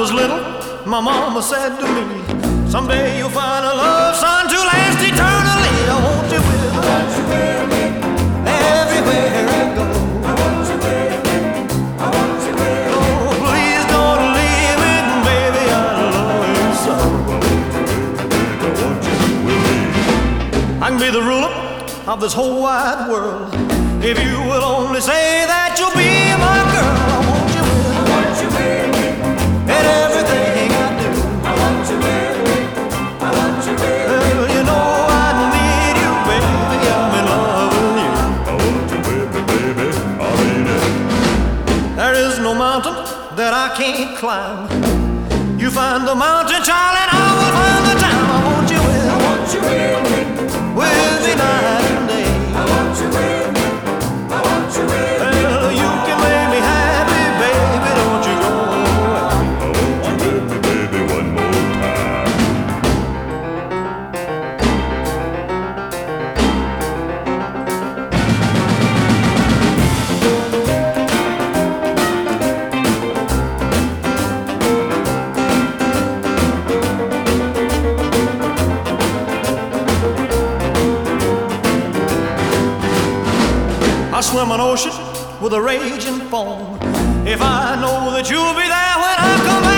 was little, my mama said to me, someday you'll find a love, son, to last eternally. I want you with me. I want you with me. Everywhere I go. I want you with me. I want you with me. Oh, please don't leave me, baby, I love you so. I want you with me. I can be the ruler of this whole wide world if you will only say that you'll be my girl. I want you with me. I want you with me. And everything I do. I want you with me. I want you with me. Well, you know I need you, baby. I'm in love with you. I want you with me, baby. I mean it. There is no mountain that I can't climb. You find the mountain, child, and I will find the time. I want you with me. I want you with me. With me night and day. I want you with me. I want you with me. Well, you can make me happy, baby. Don't you go away. I want you with me, baby, one more time. I swim an ocean with a raging foam if I know that you'll be there when I come back.